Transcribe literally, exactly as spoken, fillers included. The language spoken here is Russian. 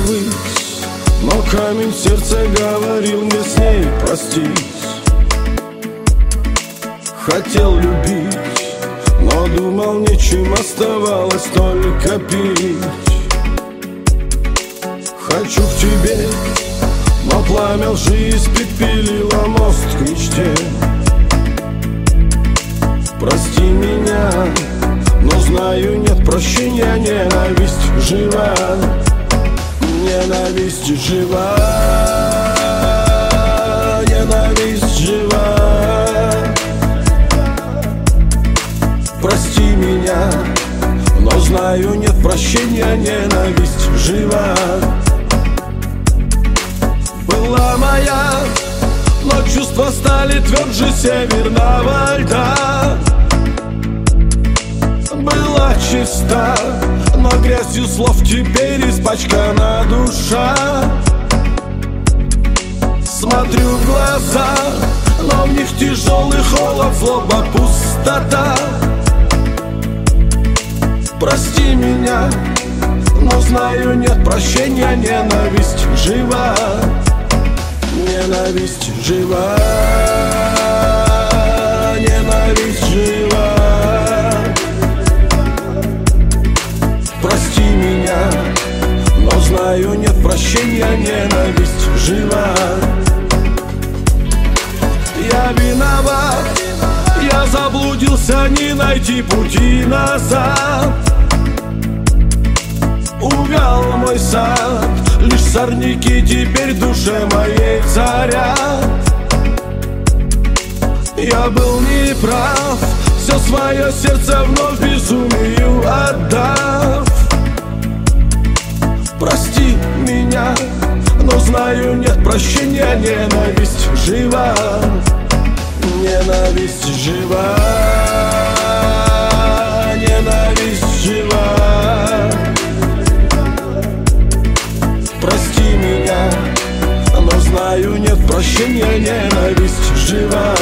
забыть, но камень в сердце говорил мне с ней простить. Хотел любить, но думал, нечем оставалось только пить. Хочу к тебе, но пламя лжи испепелило мост к мечте. Прости меня, но знаю, нет прощения. Ненависть жива, ненависть жива, ненависть жива. Прости меня, но знаю, нет прощения. Ненависть жива. Была моя, но чувства стали тверже северного льда. Была чиста, но грязью слов теперь испачкана душа. Смотрю в глаза, но в них тяжелый холод, злоба, пустота. Прости меня, но знаю, нет прощения. Ненависть жива, ненависть жива, ненависть жива. Прости меня, но знаю, нет прощения. Ненависть жива. Я виноват, я заблудился, не найти пути назад. Увял мой сад, лишь сорняки теперь в душе моей царят. Я был неправ, все свое сердце вновь безумию отдав. Прости меня, но знаю, нет прощения. Ненависть жива, ненависть жива, ненависть жива. Прости меня, но знаю, нет прощения. Ненависть жива.